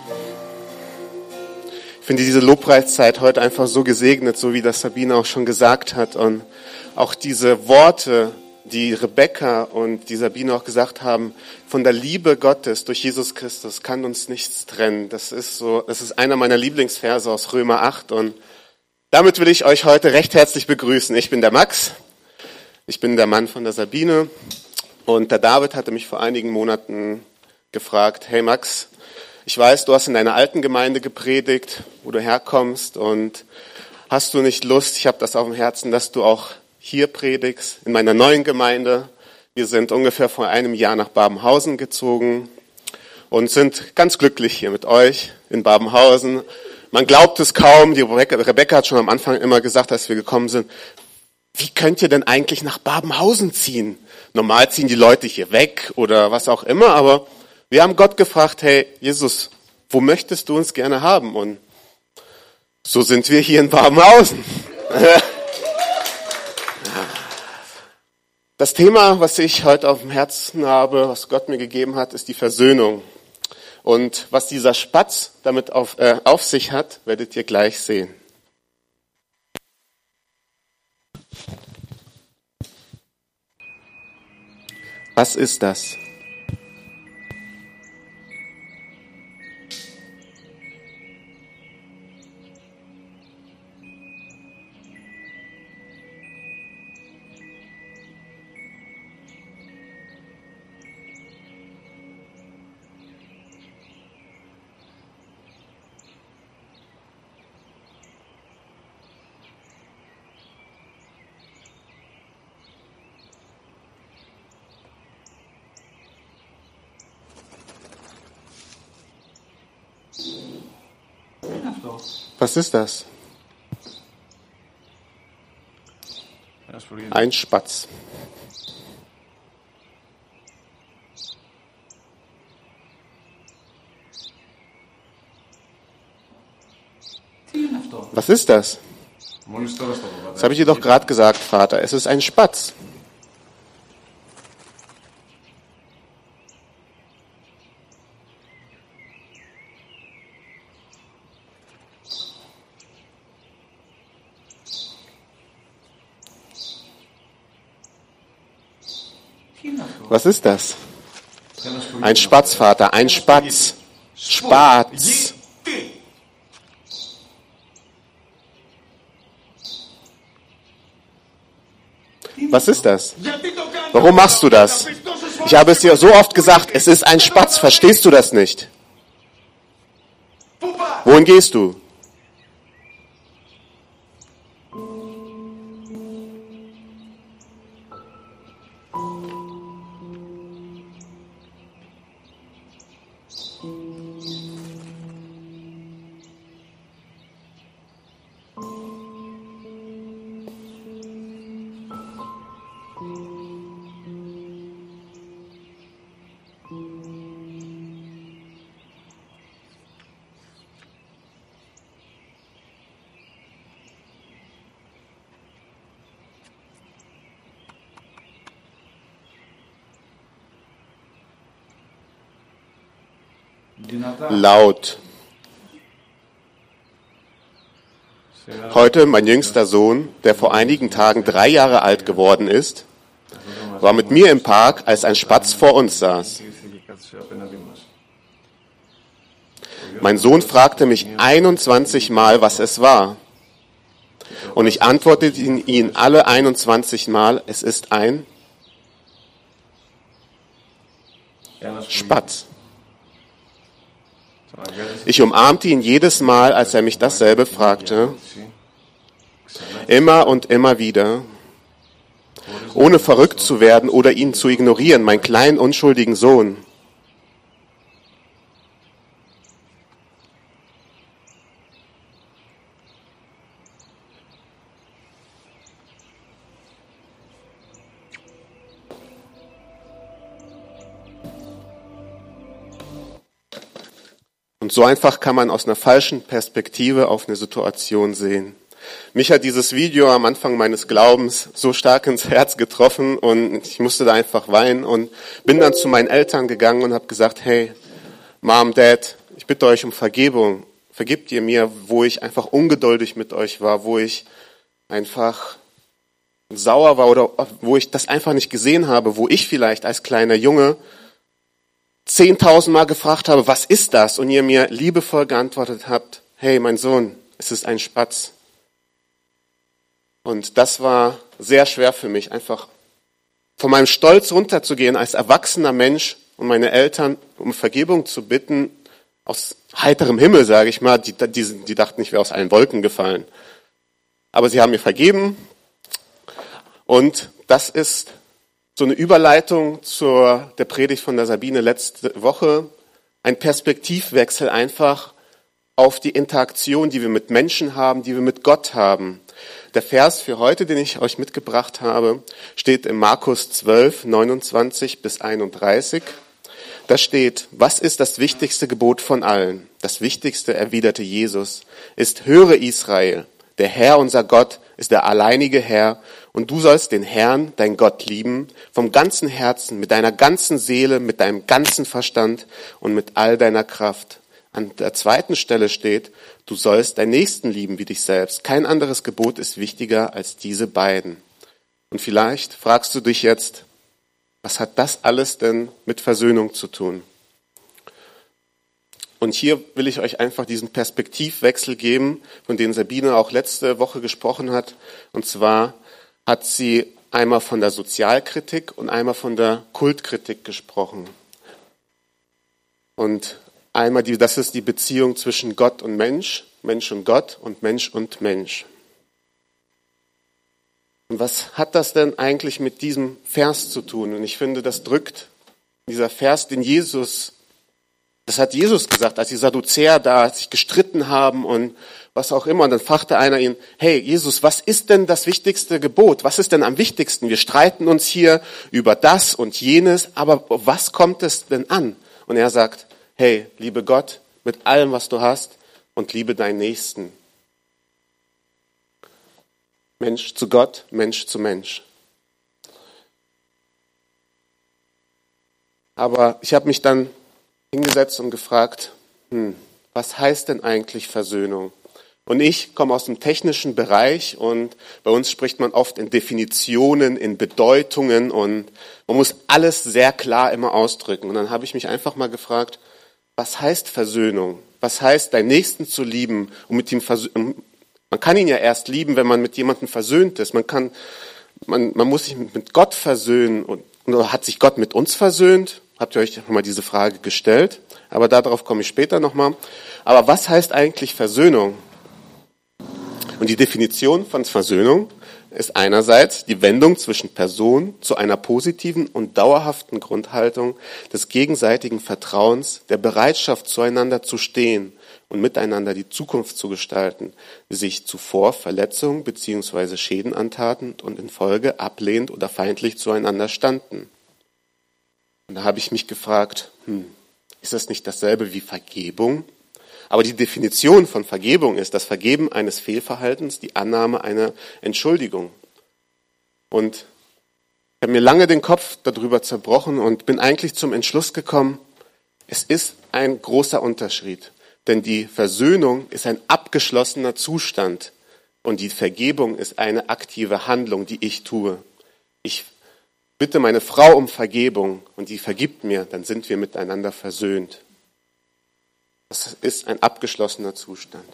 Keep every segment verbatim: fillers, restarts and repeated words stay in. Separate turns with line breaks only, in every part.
Ich finde diese Lobpreiszeit heute einfach so gesegnet, so wie das Sabine auch schon gesagt hat. Und auch diese Worte, die Rebecca und die Sabine auch gesagt haben, von der Liebe Gottes durch Jesus Christus kann uns nichts trennen. Das ist so, das ist einer meiner Lieblingsverse aus Römer acht. Und damit will ich euch heute recht herzlich begrüßen. Ich bin der Max. Ich bin der Mann von der Sabine. Und der David hatte mich vor einigen Monaten gefragt, hey Max, ich weiß, du hast in deiner alten Gemeinde gepredigt, wo du herkommst, und hast du nicht Lust, ich habe das auf dem Herzen, dass du auch hier predigst, in meiner neuen Gemeinde. Wir sind ungefähr vor einem Jahr nach Babenhausen gezogen und sind ganz glücklich hier mit euch in Babenhausen. Man glaubt es kaum, die Rebecca, Rebecca hat schon am Anfang immer gesagt, als wir gekommen sind, wie könnt ihr denn eigentlich nach Babenhausen ziehen? Normal ziehen die Leute hier weg oder was auch immer, aber wir haben Gott gefragt, hey Jesus, wo möchtest du uns gerne haben? Und so sind wir hier in Babenhausen. Das Thema, was ich heute auf dem Herzen habe, was Gott mir gegeben hat, ist die Versöhnung. Und was dieser Spatz damit auf, äh, auf sich hat, werdet ihr gleich sehen. Was ist das? Was ist das? Ein Spatz. Was ist das? Das habe ich dir doch gerade gesagt, Vater. Es ist ein Spatz. Was ist das? Ein Spatz, Vater, ein Spatz. Spatz. Was ist das? Warum machst du das? Ich habe es dir so oft gesagt, es ist ein Spatz. Verstehst du das nicht? Wohin gehst du? Laut. Heute mein jüngster Sohn, der vor einigen Tagen drei Jahre alt geworden ist, war mit mir im Park, als ein Spatz vor uns saß. Mein Sohn fragte mich einundzwanzig Mal, was es war. Und ich antwortete ihn alle einundzwanzig Mal, es ist ein Spatz. Ich umarmte ihn jedes Mal, als er mich dasselbe fragte, immer und immer wieder, ohne verrückt zu werden oder ihn zu ignorieren, meinen kleinen, unschuldigen Sohn. Und so einfach kann man aus einer falschen Perspektive auf eine Situation sehen. Mich hat dieses Video am Anfang meines Glaubens so stark ins Herz getroffen und ich musste da einfach weinen und bin dann zu meinen Eltern gegangen und habe gesagt, hey, Mom, Dad, ich bitte euch um Vergebung. Vergibt ihr mir, wo ich einfach ungeduldig mit euch war, wo ich einfach sauer war oder wo ich das einfach nicht gesehen habe, wo ich vielleicht als kleiner Junge zehntausendmal gefragt habe, was ist das? Und ihr mir liebevoll geantwortet habt, hey, mein Sohn, es ist ein Spatz. Und das war sehr schwer für mich, einfach von meinem Stolz runterzugehen als erwachsener Mensch und meine Eltern um Vergebung zu bitten, aus heiterem Himmel, sage ich mal. Die, die, die dachten, ich wäre aus allen Wolken gefallen. Aber sie haben mir vergeben. Und das ist so eine Überleitung zur der Predigt von der Sabine letzte Woche. Ein Perspektivwechsel einfach auf die Interaktion, die wir mit Menschen haben, die wir mit Gott haben. Der Vers für heute, den ich euch mitgebracht habe, steht in Markus zwölf, neunundzwanzig bis einunddreißig. Da steht, was ist das wichtigste Gebot von allen? Das wichtigste, erwiderte Jesus, ist, höre Israel, der Herr, unser Gott, ist der alleinige Herr und du sollst den Herrn, dein Gott, lieben, vom ganzen Herzen, mit deiner ganzen Seele, mit deinem ganzen Verstand und mit all deiner Kraft. An der zweiten Stelle steht, du sollst deinen Nächsten lieben wie dich selbst. Kein anderes Gebot ist wichtiger als diese beiden. Und vielleicht fragst du dich jetzt, was hat das alles denn mit Versöhnung zu tun? Und hier will ich euch einfach diesen Perspektivwechsel geben, von dem Sabine auch letzte Woche gesprochen hat. Und zwar hat sie einmal von der Sozialkritik und einmal von der Kultkritik gesprochen. Und einmal, die, das ist die Beziehung zwischen Gott und Mensch, Mensch und Gott und Mensch und Mensch. Und was hat das denn eigentlich mit diesem Vers zu tun? Und ich finde, das drückt dieser Vers, den Jesus, das hat Jesus gesagt, als die Sadduzäer da sich gestritten haben und was auch immer. Und dann fragte einer ihn, hey Jesus, was ist denn das wichtigste Gebot? Was ist denn am wichtigsten? Wir streiten uns hier über das und jenes, aber was kommt es denn an? Und er sagt, hey, liebe Gott mit allem, was du hast und liebe deinen Nächsten. Mensch zu Gott, Mensch zu Mensch. Aber ich habe mich dann hingesetzt und gefragt, hm, was heißt denn eigentlich Versöhnung? Und ich komme aus dem technischen Bereich und bei uns spricht man oft in Definitionen, in Bedeutungen und man muss alles sehr klar immer ausdrücken. Und dann habe ich mich einfach mal gefragt, was heißt Versöhnung? Was heißt, deinen Nächsten zu lieben und mit ihm versöhnen? Man kann ihn ja erst lieben, wenn man mit jemandem versöhnt ist. Man kann, man, man muss sich mit Gott versöhnen. Und, oder hat sich Gott mit uns versöhnt? Habt ihr euch nochmal diese Frage gestellt? Aber darauf komme ich später nochmal. Aber was heißt eigentlich Versöhnung? Und die Definition von Versöhnung ist einerseits die Wendung zwischen Person zu einer positiven und dauerhaften Grundhaltung des gegenseitigen Vertrauens, der Bereitschaft, zueinander zu stehen und miteinander die Zukunft zu gestalten, die sich zuvor Verletzungen bzw. Schäden antaten und in Folge ablehnend oder feindlich zueinander standen. Und da habe ich mich gefragt, hm, ist das nicht dasselbe wie Vergebung? Aber die Definition von Vergebung ist das Vergeben eines Fehlverhaltens, die Annahme einer Entschuldigung. Und ich habe mir lange den Kopf darüber zerbrochen und bin eigentlich zum Entschluss gekommen, es ist ein großer Unterschied. Denn die Versöhnung ist ein abgeschlossener Zustand und die Vergebung ist eine aktive Handlung, die ich tue. Ich bitte meine Frau um Vergebung und die vergibt mir, dann sind wir miteinander versöhnt. Das ist ein abgeschlossener Zustand.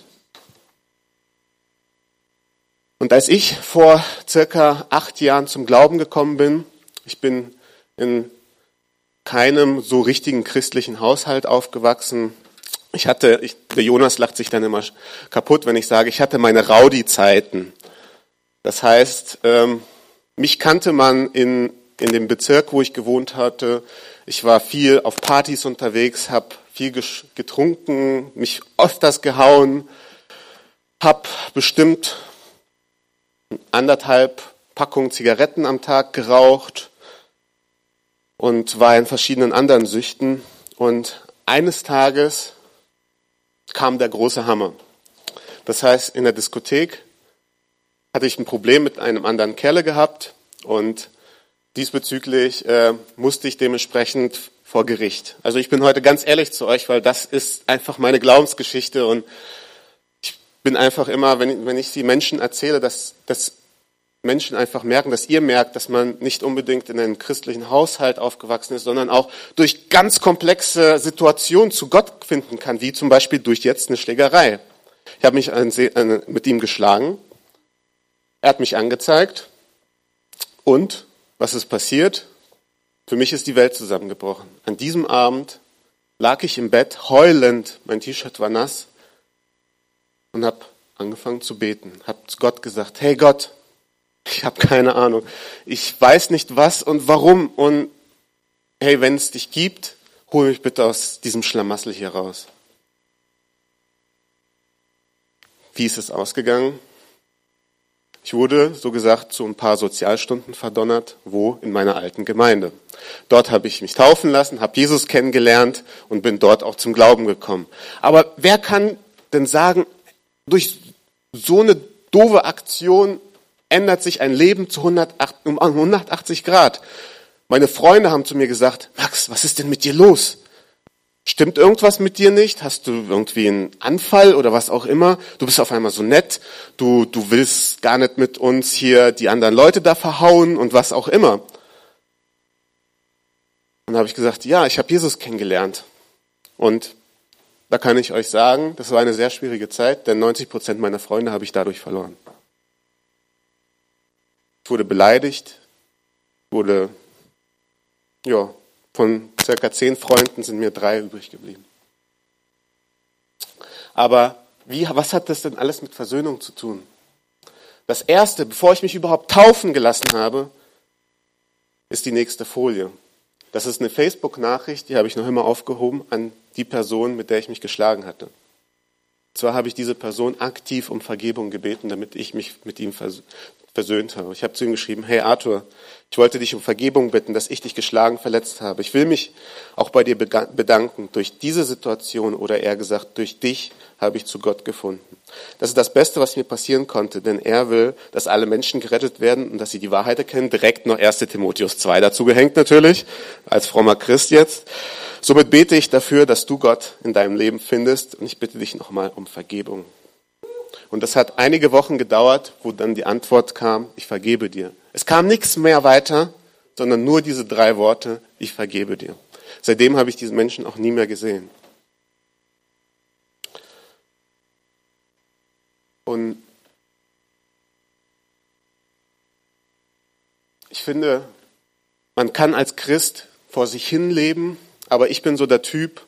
Und als ich vor circa acht Jahren zum Glauben gekommen bin, ich bin in keinem so richtigen christlichen Haushalt aufgewachsen. Ich hatte, ich, der Jonas lacht sich dann immer kaputt, wenn ich sage, ich hatte meine Rowdy-Zeiten. Das heißt, ähm, mich kannte man in, in dem Bezirk, wo ich gewohnt hatte. Ich war viel auf Partys unterwegs, habe viel getrunken, mich öfters gehauen, habe bestimmt anderthalb Packungen Zigaretten am Tag geraucht und war in verschiedenen anderen Süchten. Und eines Tages kam der große Hammer. Das heißt, in der Diskothek hatte ich ein Problem mit einem anderen Kerle gehabt und diesbezüglich äh, musste ich dementsprechend vor Gericht. Also ich bin heute ganz ehrlich zu euch, weil das ist einfach meine Glaubensgeschichte und ich bin einfach immer, wenn ich, wenn ich die Menschen erzähle, dass, dass Menschen einfach merken, dass ihr merkt, dass man nicht unbedingt in einem christlichen Haushalt aufgewachsen ist, sondern auch durch ganz komplexe Situationen zu Gott finden kann, wie zum Beispiel durch jetzt eine Schlägerei. Ich habe mich mit ihm geschlagen, er hat mich angezeigt und was ist passiert? Für mich ist die Welt zusammengebrochen. An diesem Abend lag ich im Bett, heulend, mein T-Shirt war nass und habe angefangen zu beten, habe zu Gott gesagt, hey Gott, ich habe keine Ahnung. Ich weiß nicht was und warum. Und hey, wenn es dich gibt, hol mich bitte aus diesem Schlamassel hier raus. Wie ist es ausgegangen? Ich wurde, so gesagt, zu ein paar Sozialstunden verdonnert. Wo? In meiner alten Gemeinde. Dort habe ich mich taufen lassen, habe Jesus kennengelernt und bin dort auch zum Glauben gekommen. Aber wer kann denn sagen, durch so eine doofe Aktion ändert sich ein Leben zu hundertachtzig Grad. Meine Freunde haben zu mir gesagt, Max, was ist denn mit dir los? Stimmt irgendwas mit dir nicht? Hast du irgendwie einen Anfall oder was auch immer? Du bist auf einmal so nett, du, du willst gar nicht mit uns hier die anderen Leute da verhauen und was auch immer. Und dann habe ich gesagt, ja, ich habe Jesus kennengelernt. Und da kann ich euch sagen, das war eine sehr schwierige Zeit, denn neunzig Prozent meiner Freunde habe ich dadurch verloren. Ich wurde beleidigt, wurde, ja, von circa zehn Freunden sind mir drei übrig geblieben. Aber wie, was hat das denn alles mit Versöhnung zu tun? Das Erste, bevor ich mich überhaupt taufen gelassen habe, ist die nächste Folie. Das ist eine Facebook-Nachricht, die habe ich noch immer aufgehoben an die Person, mit der ich mich geschlagen hatte. Und zwar habe ich diese Person aktiv um Vergebung gebeten, damit ich mich mit ihm vers- versöhnt habe. Ich habe zu ihm geschrieben, hey Arthur, ich wollte dich um Vergebung bitten, dass ich dich geschlagen, verletzt habe. Ich will mich auch bei dir bedanken. Durch diese Situation, oder eher gesagt, durch dich habe ich zu Gott gefunden. Das ist das Beste, was mir passieren konnte, denn er will, dass alle Menschen gerettet werden und dass sie die Wahrheit erkennen. Direkt noch erster Timotheus zwei dazu gehängt natürlich, als frommer Christ jetzt. Somit bete ich dafür, dass du Gott in deinem Leben findest und ich bitte dich nochmal um Vergebung. Und das hat einige Wochen gedauert, wo dann die Antwort kam, ich vergebe dir. Es kam nichts mehr weiter, sondern nur diese drei Worte, ich vergebe dir. Seitdem habe ich diesen Menschen auch nie mehr gesehen. Und ich finde, man kann als Christ vor sich hin leben, aber ich bin so der Typ,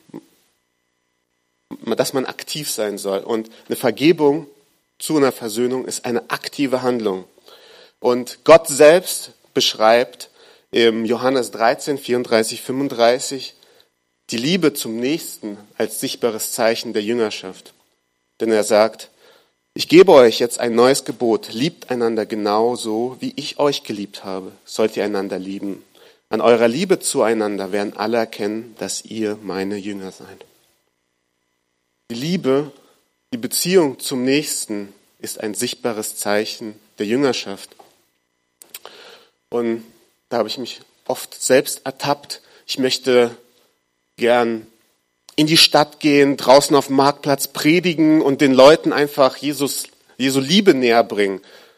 dass man aktiv sein soll. Und eine Vergebung zu einer Versöhnung ist eine aktive Handlung. Und Gott selbst beschreibt im Johannes dreizehn, vierunddreißig, fünfunddreißig die Liebe zum Nächsten als sichtbares Zeichen der Jüngerschaft. Denn er sagt, ich gebe euch jetzt ein neues Gebot, liebt einander genauso, wie ich euch geliebt habe, sollt ihr einander lieben. An eurer Liebe zueinander werden alle erkennen, dass ihr meine Jünger seid. Die Liebe, die Beziehung zum Nächsten ist ein sichtbares Zeichen der Jüngerschaft. Und da habe ich mich oft selbst ertappt. Ich möchte gern in die Stadt gehen, draußen auf dem Marktplatz predigen und den Leuten einfach Jesus, Jesu Liebe näher bringen.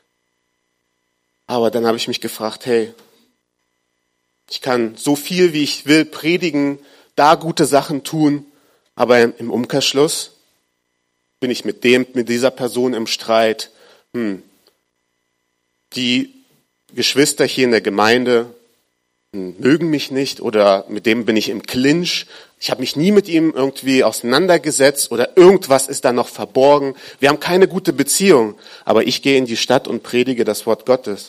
Aber dann habe ich mich gefragt, hey, ich kann so viel, wie ich will, predigen, da gute Sachen tun, aber im Umkehrschluss bin ich mit dem, mit dieser Person im Streit. Hm. Die Geschwister hier in der Gemeinde hm, mögen mich nicht oder mit dem bin ich im Clinch. Ich habe mich nie mit ihm irgendwie auseinandergesetzt oder irgendwas ist da noch verborgen. Wir haben keine gute Beziehung, aber ich gehe in die Stadt und predige das Wort Gottes.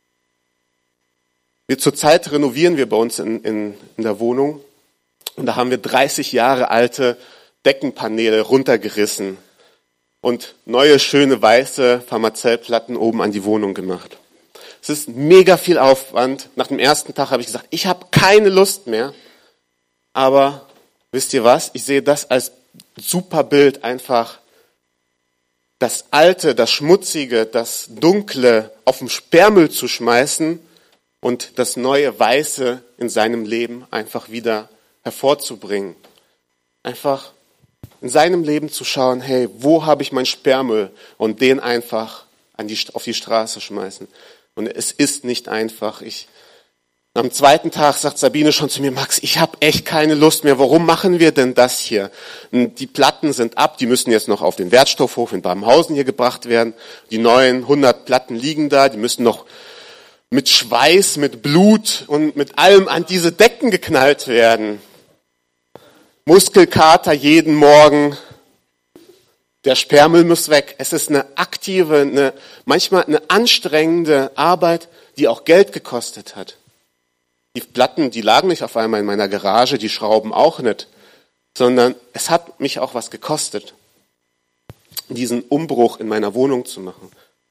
Wir zurzeit renovieren wir bei uns in, in, in der Wohnung und da haben wir dreißig Jahre alte Deckenpaneele runtergerissen und neue, schöne, weiße Pharmazellplatten oben an die Wohnung gemacht. Es ist mega viel Aufwand. Nach dem ersten Tag habe ich gesagt, ich habe keine Lust mehr. Aber wisst ihr was? Ich sehe das als super Bild, einfach das Alte, das Schmutzige, das Dunkle auf den Sperrmüll zu schmeißen und das neue Weiße in seinem Leben einfach wieder hervorzubringen. Einfach in seinem Leben zu schauen, hey, wo habe ich meinen Sperrmüll? Und den einfach an die, auf die Straße schmeißen. Und es ist nicht einfach. Ich, am zweiten Tag sagt Sabine schon zu mir, Max, ich habe echt keine Lust mehr. Warum machen wir denn das hier? Und die Platten sind ab, die müssen jetzt noch auf den Wertstoffhof in Babenhausen hier gebracht werden. Die neuen hundert Platten liegen da, die müssen noch mit Schweiß, mit Blut und mit allem an diese Decken geknallt werden. Muskelkater jeden Morgen. Der Sperrmüll muss weg. Es ist eine aktive, eine, manchmal eine anstrengende Arbeit, die auch Geld gekostet hat. Die Platten, die lagen nicht auf einmal in meiner Garage, die Schrauben auch nicht, sondern es hat mich auch was gekostet, diesen Umbruch in meiner Wohnung zu machen.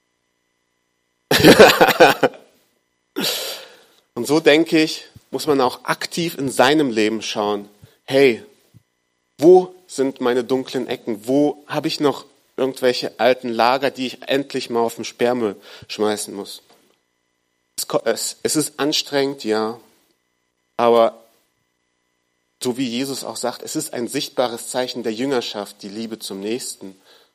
Und so denke ich, muss man auch aktiv in seinem Leben schauen. Hey, wo sind meine dunklen Ecken? Wo habe ich noch irgendwelche alten Lager, die ich endlich mal auf den Sperrmüll schmeißen muss? Es, es ist anstrengend, ja, aber so wie Jesus auch sagt, es ist ein sichtbares Zeichen der Jüngerschaft, die Liebe zum Nächsten.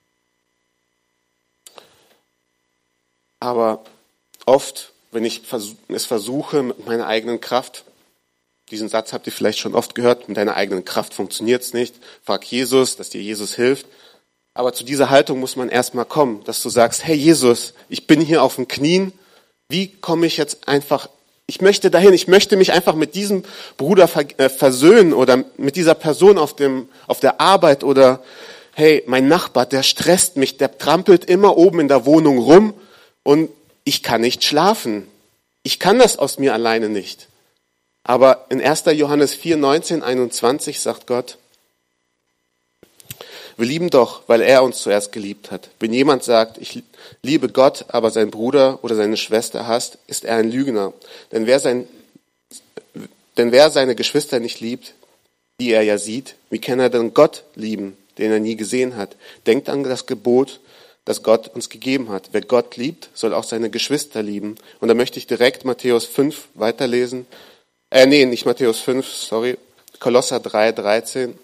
Aber oft, wenn ich es versuche mit meiner eigenen Kraft, diesen Satz habt ihr vielleicht schon oft gehört, mit deiner eigenen Kraft funktioniert es nicht. Frag Jesus, dass dir Jesus hilft. Aber zu dieser Haltung muss man erstmal kommen, dass du sagst, hey Jesus, ich bin hier auf den Knien. Wie komme ich jetzt einfach, ich möchte dahin, ich möchte mich einfach mit diesem Bruder versöhnen oder mit dieser Person auf dem, auf der Arbeit oder hey, mein Nachbar, der stresst mich, der trampelt immer oben in der Wohnung rum und ich kann nicht schlafen. Ich kann das aus mir alleine nicht. Aber in erster Johannes vier, neunzehn, einundzwanzig sagt Gott, wir lieben doch, weil er uns zuerst geliebt hat. Wenn jemand sagt, ich liebe Gott, aber sein Bruder oder seine Schwester hasst, ist er ein Lügner. Denn wer, sein, denn wer seine Geschwister nicht liebt, die er ja sieht, wie kann er denn Gott lieben, den er nie gesehen hat? Denkt an das Gebot, das Gott uns gegeben hat. Wer Gott liebt, soll auch seine Geschwister lieben. Und da möchte ich direkt Matthäus fünf weiterlesen. Äh, nee, nicht Matthäus fünf, sorry. Kolosser drei, dreizehn.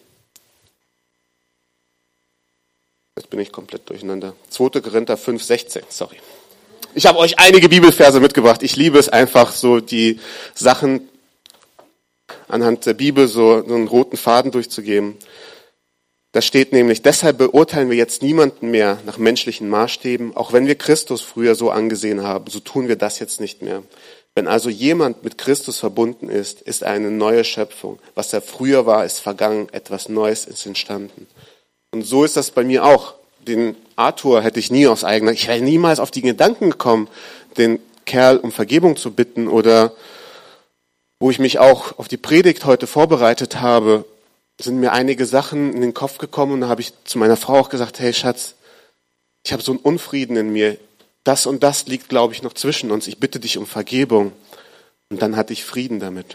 Jetzt bin ich komplett durcheinander. zweiter Korinther fünf, sechzehn, sorry. Ich habe euch einige Bibelverse mitgebracht. Ich liebe es einfach, so die Sachen anhand der Bibel so, so einen roten Faden durchzugeben. Da steht nämlich, deshalb beurteilen wir jetzt niemanden mehr nach menschlichen Maßstäben. Auch wenn wir Christus früher so angesehen haben, so tun wir das jetzt nicht mehr. Wenn also jemand mit Christus verbunden ist, ist er eine neue Schöpfung. Was er früher war, ist vergangen, etwas Neues ist entstanden. Und so ist das bei mir auch. Den Arthur hätte ich nie aus eigener, ich wäre niemals auf die Gedanken gekommen, den Kerl um Vergebung zu bitten oder wo ich mich auch auf die Predigt heute vorbereitet habe, sind mir einige Sachen in den Kopf gekommen und da habe ich zu meiner Frau auch gesagt, hey Schatz, ich habe so einen Unfrieden in mir. Das und das liegt, glaube ich, noch zwischen uns. Ich bitte dich um Vergebung. Und dann hatte ich Frieden damit.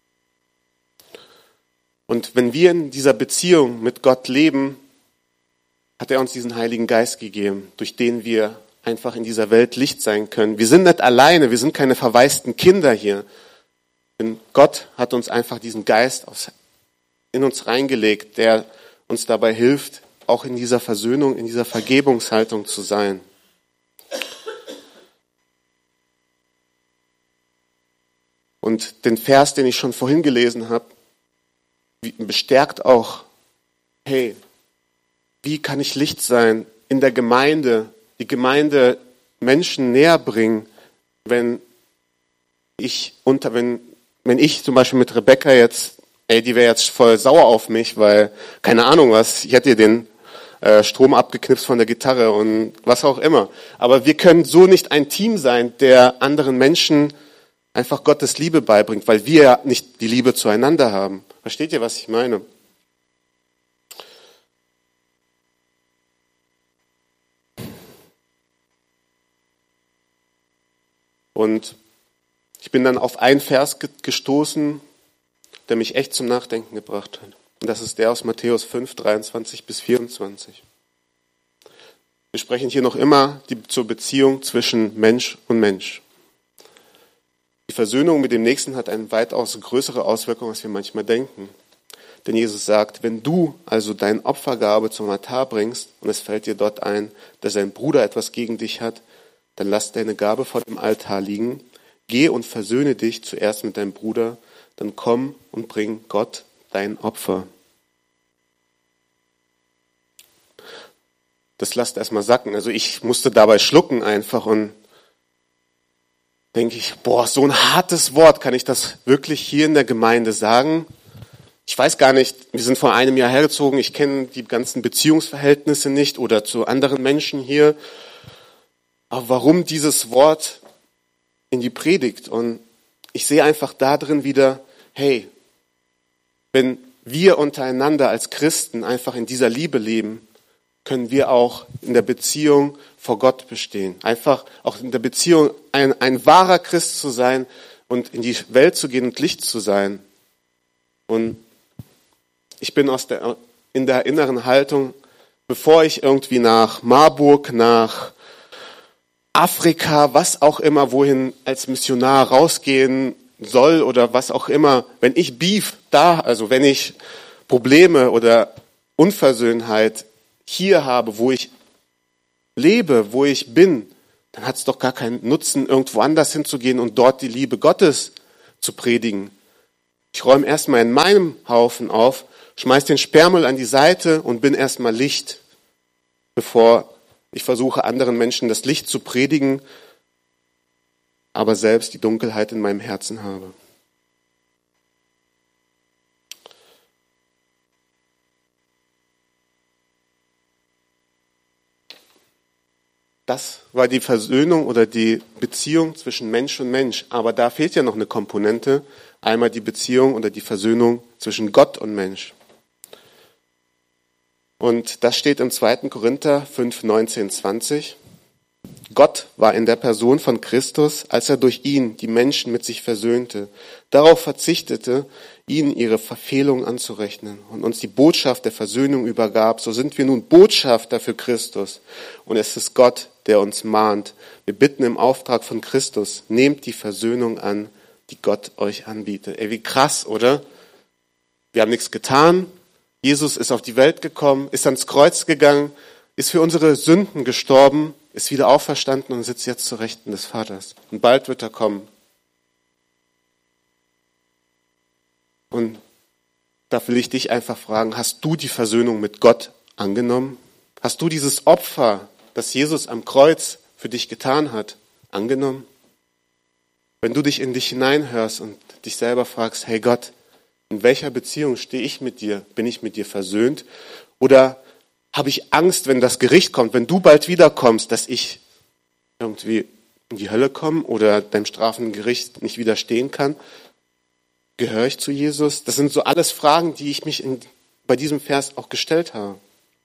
Und wenn wir in dieser Beziehung mit Gott leben, hat er uns diesen Heiligen Geist gegeben, durch den wir einfach in dieser Welt Licht sein können. Wir sind nicht alleine, wir sind keine verwaisten Kinder hier. Denn Gott hat uns einfach diesen Geist aus, in uns reingelegt, der uns dabei hilft, auch in dieser Versöhnung, in dieser Vergebungshaltung zu sein. Und den Vers, den ich schon vorhin gelesen habe, bestärkt auch, hey, wie kann ich Licht sein in der Gemeinde, die Gemeinde Menschen näher bringen, wenn ich unter, wenn, wenn ich zum Beispiel mit Rebecca jetzt, ey, die wäre jetzt voll sauer auf mich, weil, keine Ahnung was, ich hätte ihr den äh, Strom abgeknipst von der Gitarre und was auch immer. Aber wir können so nicht ein Team sein, der anderen Menschen einfach Gottes Liebe beibringt, weil wir ja nicht die Liebe zueinander haben. Versteht ihr, was ich meine? Und ich bin dann auf einen Vers gestoßen, der mich echt zum Nachdenken gebracht hat. Und das ist der aus Matthäus fünf, dreiundzwanzig bis vierundzwanzig. Wir sprechen hier noch immer die, zur Beziehung zwischen Mensch und Mensch. Die Versöhnung mit dem Nächsten hat eine weitaus größere Auswirkung, als wir manchmal denken. Denn Jesus sagt, wenn du also deine Opfergabe zum Altar bringst und es fällt dir dort ein, dass ein Bruder etwas gegen dich hat, dann lass deine Gabe vor dem Altar liegen, geh und versöhne dich zuerst mit deinem Bruder, dann komm und bring Gott dein Opfer. Das lasst erstmal sacken. Also ich musste dabei schlucken einfach und denke ich, boah, so ein hartes Wort, kann ich das wirklich hier in der Gemeinde sagen? Ich weiß gar nicht, wir sind vor einem Jahr hergezogen, ich kenne die ganzen Beziehungsverhältnisse nicht oder zu anderen Menschen hier. Aber warum dieses Wort in die Predigt? Und ich sehe einfach da drin wieder, hey, wenn wir untereinander als Christen einfach in dieser Liebe leben, können wir auch in der Beziehung vor Gott bestehen. Einfach auch in der Beziehung ein, ein wahrer Christ zu sein und in die Welt zu gehen und Licht zu sein. Und ich bin aus der, in der inneren Haltung, bevor ich irgendwie nach Marburg, nach Afrika, was auch immer, wohin als Missionar rausgehen soll oder was auch immer, wenn ich Beef da, also wenn ich Probleme oder Unversöhnheit hier habe, wo ich lebe, wo ich bin, dann hat es doch gar keinen Nutzen, irgendwo anders hinzugehen und dort die Liebe Gottes zu predigen. Ich räume erstmal in meinem Haufen auf, schmeiß den Sperrmüll an die Seite und bin erstmal Licht, bevor ich versuche, anderen Menschen das Licht zu predigen, aber selbst die Dunkelheit in meinem Herzen habe. Das war die Versöhnung oder die Beziehung zwischen Mensch und Mensch. Aber da fehlt ja noch eine Komponente. Einmal die Beziehung oder die Versöhnung zwischen Gott und Mensch. Und das steht im zweiten Korinther fünf, neunzehn, zwanzig. Gott war in der Person von Christus, als er durch ihn die Menschen mit sich versöhnte, darauf verzichtete, ihnen ihre Verfehlung anzurechnen und uns die Botschaft der Versöhnung übergab. So sind wir nun Botschafter für Christus. Und es ist Gott, der uns mahnt. Wir bitten im Auftrag von Christus, nehmt die Versöhnung an, die Gott euch anbietet. Ey, wie krass, oder? Wir haben nichts getan. Jesus ist auf die Welt gekommen, ist ans Kreuz gegangen, ist für unsere Sünden gestorben, ist wieder auferstanden und sitzt jetzt zur Rechten des Vaters. Und bald wird er kommen. Und da will ich dich einfach fragen, hast du die Versöhnung mit Gott angenommen? Hast du dieses Opfer, das Jesus am Kreuz für dich getan hat, angenommen? Wenn du dich in dich hineinhörst und dich selber fragst, hey Gott, in welcher Beziehung stehe ich mit dir? Bin ich mit dir versöhnt? Oder habe ich Angst, wenn das Gericht kommt, wenn du bald wiederkommst, dass ich irgendwie in die Hölle komme oder deinem strafenden Gericht nicht widerstehen kann? Gehöre ich zu Jesus? Das sind so alles Fragen, die ich mich in, bei diesem Vers auch gestellt habe.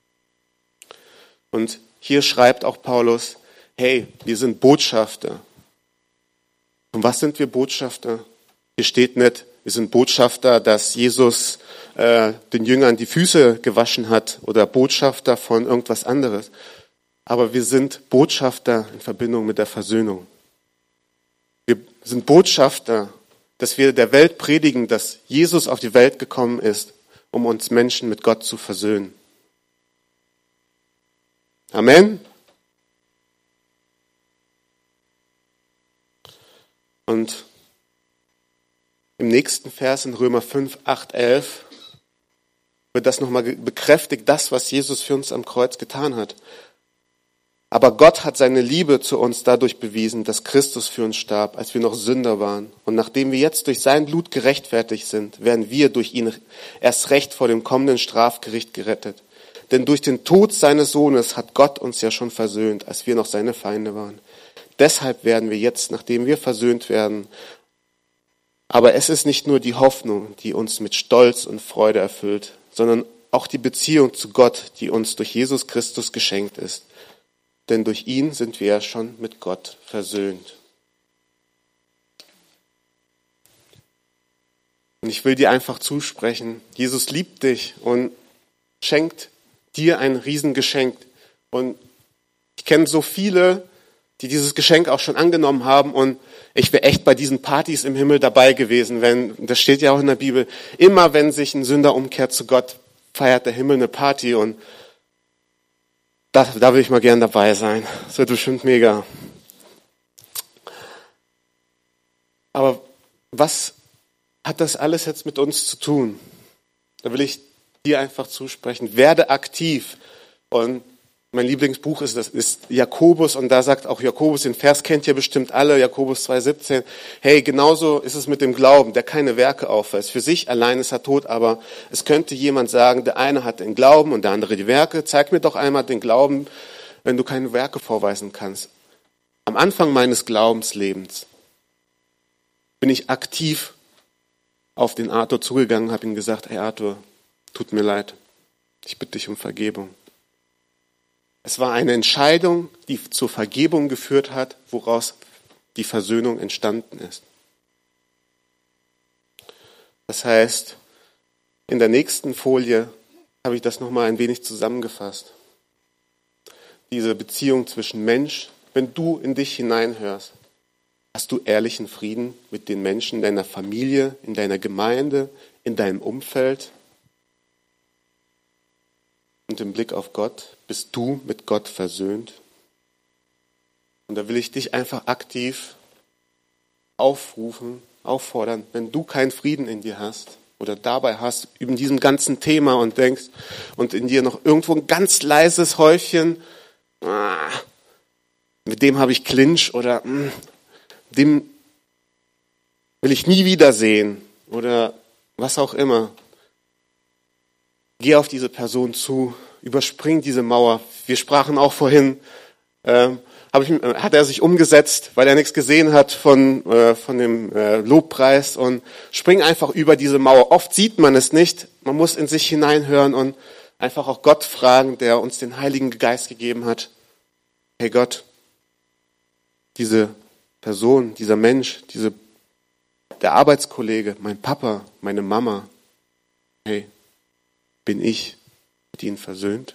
Und hier schreibt auch Paulus, hey, wir sind Botschafter. Und was sind wir Botschafter? Hier steht nicht, wir sind Botschafter, dass Jesus äh, den Jüngern die Füße gewaschen hat oder Botschafter von irgendwas anderes. Aber wir sind Botschafter in Verbindung mit der Versöhnung. Wir sind Botschafter, dass wir der Welt predigen, dass Jesus auf die Welt gekommen ist, um uns Menschen mit Gott zu versöhnen. Amen. Und im nächsten Vers in Römer fünf, acht, elf wird das nochmal bekräftigt, das, was Jesus für uns am Kreuz getan hat. Aber Gott hat seine Liebe zu uns dadurch bewiesen, dass Christus für uns starb, als wir noch Sünder waren. Und nachdem wir jetzt durch sein Blut gerechtfertigt sind, werden wir durch ihn erst recht vor dem kommenden Strafgericht gerettet. Denn durch den Tod seines Sohnes hat Gott uns ja schon versöhnt, als wir noch seine Feinde waren. Deshalb werden wir jetzt, nachdem wir versöhnt werden, aber es ist nicht nur die Hoffnung, die uns mit Stolz und Freude erfüllt, sondern auch die Beziehung zu Gott, die uns durch Jesus Christus geschenkt ist. Denn durch ihn sind wir ja schon mit Gott versöhnt. Und ich will dir einfach zusprechen, Jesus liebt dich und schenkt dir ein Riesengeschenk. Und ich kenne so viele, die dieses Geschenk auch schon angenommen haben. Und ich wäre echt bei diesen Partys im Himmel dabei gewesen, wenn, das steht ja auch in der Bibel, immer wenn sich ein Sünder umkehrt zu Gott, feiert der Himmel eine Party. Und da, da will ich mal gern dabei sein. Das wird bestimmt mega. Aber was hat das alles jetzt mit uns zu tun? Da will ich dir einfach zusprechen. Werde aktiv. Und mein Lieblingsbuch ist, das ist Jakobus, und da sagt auch Jakobus, den Vers kennt ihr bestimmt alle, Jakobus zwei siebzehn, hey, genauso ist es mit dem Glauben, der keine Werke aufweist. Für sich allein ist er tot, aber es könnte jemand sagen, der eine hat den Glauben und der andere die Werke. Zeig mir doch einmal den Glauben, wenn du keine Werke vorweisen kannst. Am Anfang meines Glaubenslebens bin ich aktiv auf den Arthur zugegangen, habe ihm gesagt, hey Arthur, tut mir leid, ich bitte dich um Vergebung. Es war eine Entscheidung, die zur Vergebung geführt hat, woraus die Versöhnung entstanden ist. Das heißt, in der nächsten Folie habe ich das nochmal ein wenig zusammengefasst. Diese Beziehung zwischen Mensch, wenn du in dich hineinhörst, hast du ehrlichen Frieden mit den Menschen in deiner Familie, in deiner Gemeinde, in deinem Umfeld? Und im Blick auf Gott, bist du mit Gott versöhnt? Und da will ich dich einfach aktiv aufrufen, auffordern, wenn du keinen Frieden in dir hast oder dabei hast, über diesem ganzen Thema und denkst und in dir noch irgendwo ein ganz leises Häufchen, ah, mit dem habe ich Clinch oder mh, dem will ich nie wiedersehen oder was auch immer. Geh auf diese Person zu, überspring diese Mauer. Wir sprachen auch vorhin, äh, hab ich, äh, hat er sich umgesetzt, weil er nichts gesehen hat von, äh, von dem äh, Lobpreis, und spring einfach über diese Mauer. Oft sieht man es nicht, man muss in sich hineinhören und einfach auch Gott fragen, der uns den Heiligen Geist gegeben hat. Hey Gott, diese Person, dieser Mensch, diese, der Arbeitskollege, mein Papa, meine Mama, hey, bin ich mit ihnen versöhnt?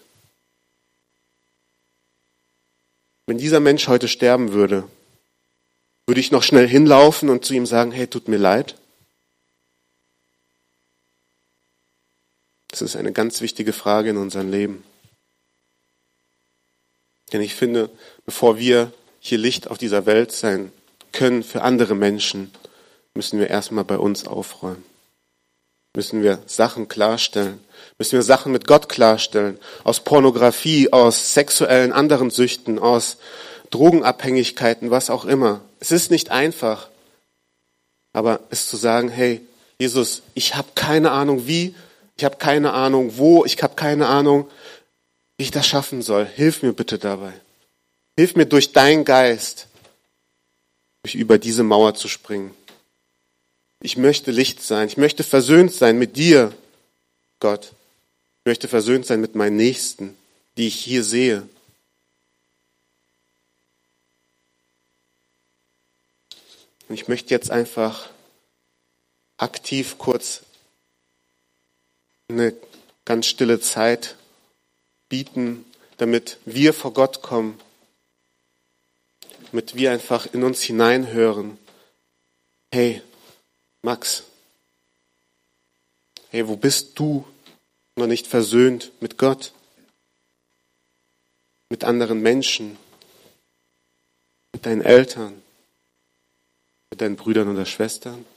Wenn dieser Mensch heute sterben würde, würde ich noch schnell hinlaufen und zu ihm sagen, hey, tut mir leid? Das ist eine ganz wichtige Frage in unserem Leben. Denn ich finde, bevor wir hier Licht auf dieser Welt sein können für andere Menschen, müssen wir erstmal bei uns aufräumen. Müssen wir Sachen klarstellen. Müssen wir Sachen mit Gott klarstellen. Aus Pornografie, aus sexuellen anderen Süchten, aus Drogenabhängigkeiten, was auch immer. Es ist nicht einfach. Aber es zu sagen, hey, Jesus, ich habe keine Ahnung wie, ich habe keine Ahnung wo, ich habe keine Ahnung, wie ich das schaffen soll. Hilf mir bitte dabei. Hilf mir durch deinen Geist, durch über diese Mauer zu springen. Ich möchte Licht sein. Ich möchte versöhnt sein mit dir, Gott. Ich möchte versöhnt sein mit meinen Nächsten, die ich hier sehe. Und ich möchte jetzt einfach aktiv kurz eine ganz stille Zeit bieten, damit wir vor Gott kommen, damit wir einfach in uns hineinhören. Hey, Max, hey, wo bist du noch nicht versöhnt mit Gott, mit anderen Menschen, mit deinen Eltern, mit deinen Brüdern oder Schwestern?